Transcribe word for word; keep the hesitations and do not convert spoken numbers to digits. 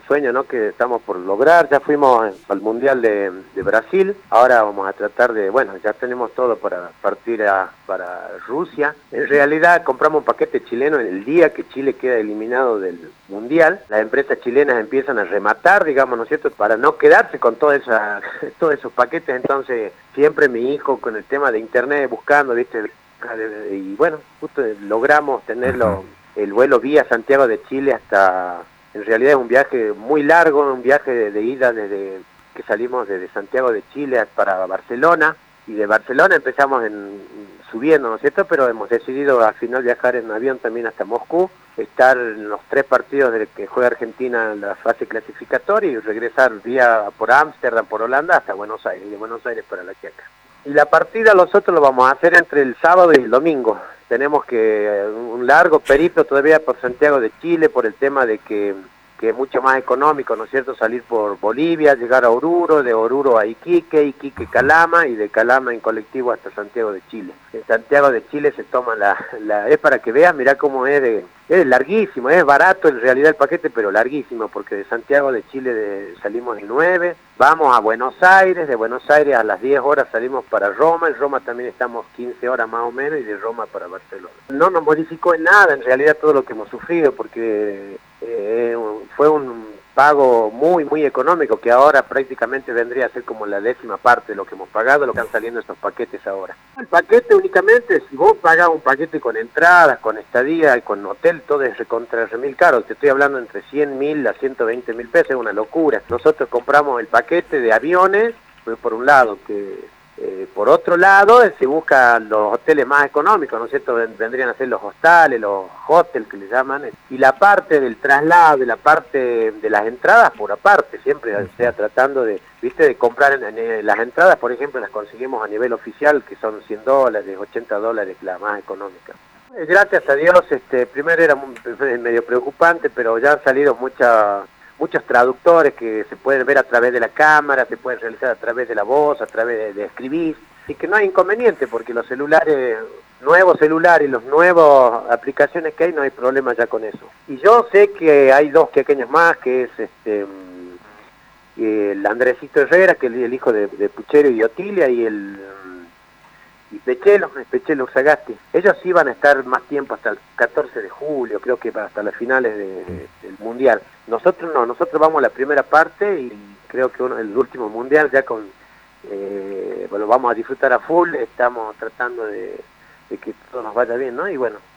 sueño, ¿no?, que estamos por lograr. Ya fuimos al Mundial de, de Brasil, ahora vamos a tratar de, bueno, ya tenemos todo para partir a, para Rusia. En realidad compramos un paquete chileno en el día que Chile queda eliminado del Mundial. Las empresas chilenas empiezan a rematar, digamos, ¿no es cierto?, para no quedarse con toda esa, todos esos paquetes. Entonces siempre mi hijo con el tema de internet buscando, ¿viste? Y bueno, justo logramos tenerlo, el vuelo vía Santiago de Chile hasta, en realidad es un viaje muy largo, un viaje de, de ida desde que salimos desde Santiago de Chile para Barcelona, y de Barcelona empezamos en, subiendo, ¿no es cierto?, pero hemos decidido al final viajar en avión también hasta Moscú, estar en los tres partidos de que juega Argentina en la fase clasificatoria y regresar vía por Ámsterdam, por Holanda, hasta Buenos Aires, y de Buenos Aires para La Quiaca. Y la partida nosotros lo vamos a hacer entre el sábado y el domingo. Tenemos que un largo periplo todavía por Santiago de Chile, por el tema de que, que es mucho más económico, ¿no es cierto?, salir por Bolivia, llegar a Oruro, de Oruro a Iquique, Iquique Calama, y de Calama en colectivo hasta Santiago de Chile. En Santiago de Chile se toma la... la es para que veas, mirá cómo es de... Es larguísimo, es barato en realidad el paquete, pero larguísimo, porque de Santiago de Chile de, salimos el nueve, vamos a Buenos Aires, de Buenos Aires a las diez horas salimos para Roma, en Roma también estamos quince horas más o menos, y de Roma para Barcelona. No nos modificó en nada en realidad todo lo que hemos sufrido, porque eh, fue un pago muy, muy económico, que ahora prácticamente vendría a ser como la décima parte de lo que hemos pagado, lo que están saliendo estos paquetes ahora. El paquete únicamente, si vos pagás un paquete con entradas, con estadía y con hotel, todo es recontra remil caro. Te estoy hablando entre cien mil a ciento veinte mil pesos, es una locura. Nosotros compramos el paquete de aviones, por un lado, que eh, por otro lado se buscan los hoteles más económicos, ¿no es cierto? Vendrían a ser los hostales, los hotels que le llaman, y la parte del traslado, de la parte de las entradas por aparte, siempre, o sea, tratando de, viste, de comprar en, en, las entradas, por ejemplo, las conseguimos a nivel oficial, que son cien dólares, ochenta dólares, la más económica. Gracias a Dios, este, primero era muy, medio preocupante, pero ya han salido muchas... muchos traductores que se pueden ver a través de la cámara, se pueden realizar a través de la voz, a través de, de escribir, y que no hay inconveniente, porque los celulares, nuevos celulares y los nuevos aplicaciones que hay, no hay problema ya con eso. Y yo sé que hay dos pequeños más, que es este el Andresito Herrera, que es el hijo de, de Puchero y Otilia, y el y Pechelo, Pechelo Sagasti. Ellos iban a estar más tiempo, hasta el catorce de julio, creo que hasta las finales de, de, del Mundial. Nosotros no, nosotros vamos a la primera parte y creo que uno, el último Mundial ya con, eh, bueno, vamos a disfrutar a full, estamos tratando de, de que todo nos vaya bien, ¿no? Y bueno,